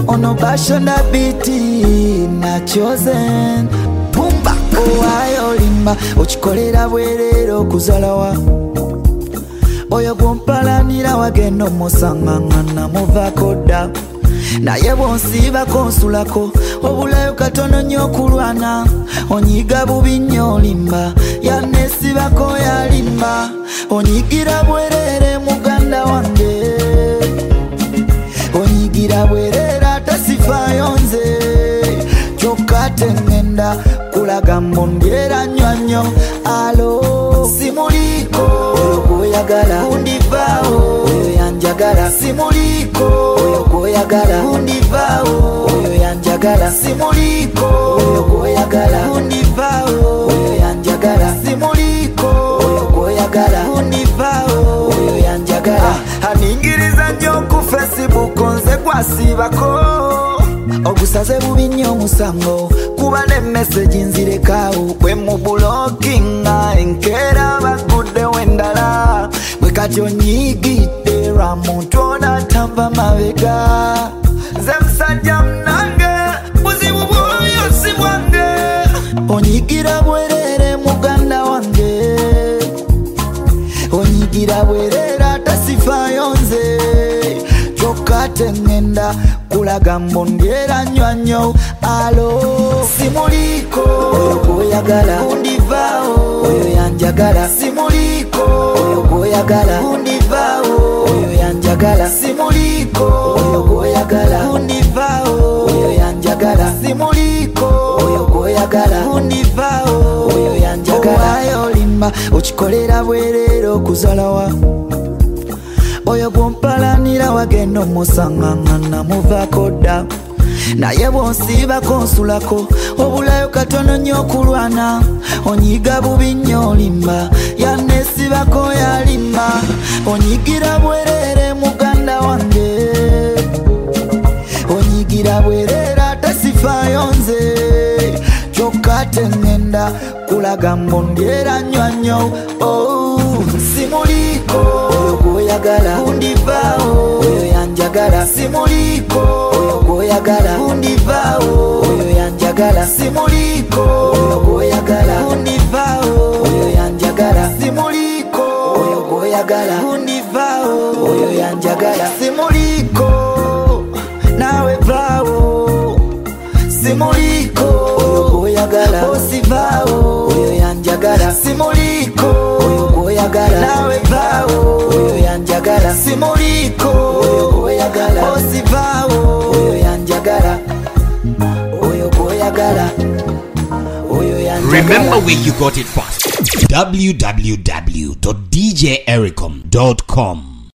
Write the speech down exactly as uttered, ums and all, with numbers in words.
ono bashonda biti na chosen pumba owayo limba ochikolera bwerero kuzalawa oyo gwompalanira wagenda omusangangana muvakoda naye bwonsiiba konsulako obulayo katono nnyo okulwana onyiga bubi nnyo olimba yanesibako yalimba onyigira bwerere muganda wange onyigira bwerere atasifayo nze kyokka tengenda kulaga mbondyera nnyo nnyo alo simuliko oyo gwoyagala undivaawo oyo yanjagala simuliko oyo gwoyagala undivaawo oyo yanjagala simuliko oyo gwoyagala undivaawo oyo yanjagala simuliko oyo gwoyagala undivaawo oyo yanjagala aningiriza nnyo ku Facebook nze gwasibako ogusaze bubi nnyo omusango kuba ne message nzirekawo bwe mu blockinga enkeera bagudde wendala bwe kati onyigidde lwa muntu onatava mabega nze musajja munange buzibu bwoyo si bwange onyigira bwerere muganda wange onyigira bwerere atasifayo nze kyokka tengenda kulaga mbondyera nnyo nnyo alo simuliko oyo gwoyagala undivaawo oyo yanjagala simuliko oyo gwoyagala undivaawo oyo yanjagala simuliko oyo gwoyagala undivaawo oyo yanjagala simuliko oyo gwoyagala undivaawo oyo yanjagala owayo limba ochikolera bwerero kuzalawa oyo gwompalanira wagenda omusangangana muvakoda naye bwonsiiba konsulako obulayo katono nnyo okulwana onyiga bubi nnyo olimba yanesibako yalimba onyigira bwerere muganda wange onyigira bwerere atasifayo nze kyokka tengenda kulaga mbondyera nnyo nnyo oh, simuliko oyo gwoyagala undivaawo oyo yanjagala simuliko oyo gwoyagala undivaawo oyo yanjagala simuliko oyo gwoyagala undivaawo oyo yanjagala simuliko oyo gwoyagala undivaawo oyo yanjagala simuliko nawe vaawo simuliko oyo gwoyagala osivaawo oyo yanjagala simuliko oyo gwoyagala nawe vaawo oyo yanjagala simuliko oyo gwoyagala osivaawo oyo yanjagala oyo gwoyagala oyo yanjagala. Remember where you got it first. w w w dot d j ericom dot com